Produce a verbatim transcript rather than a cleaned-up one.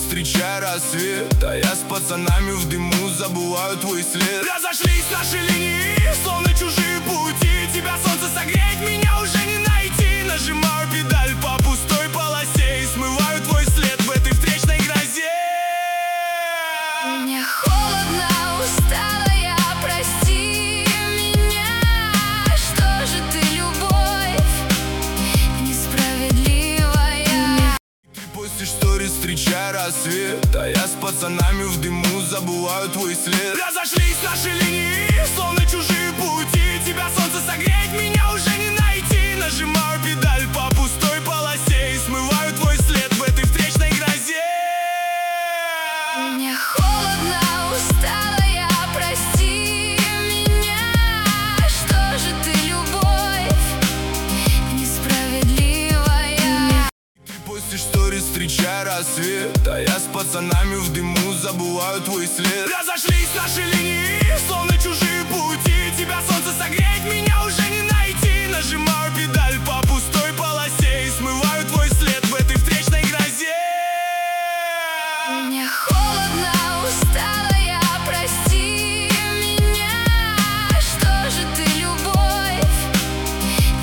встречая рассвет, а я с пацанами в дыму забываю твой след. Разошлись наши линии, словно чужие пути. Тебя солнце согреть, меня уже не найти. Нажимаю педаль по пустой полосе и смываю твой след в этой встречной грозе. Мне холодно, устала я, прости меня. Что же ты, любовь несправедливая? Ты постишь сторис, встречая рассвет, а я с пацанами в дыму забываю твой след. Разошлись наши линии, словно чужие пути. Тебя солнце согреть, меня уже не найти. Нажимаю педаль по пустой полосе и смываю твой след в этой встречной грозе. Мне холодно, устала я, прости меня. Что же ты, любовь несправедливая? Ты постишь сторис, встречая рассвет, а я с пацанами в дыму забываю твой след. Разошлись наши линии,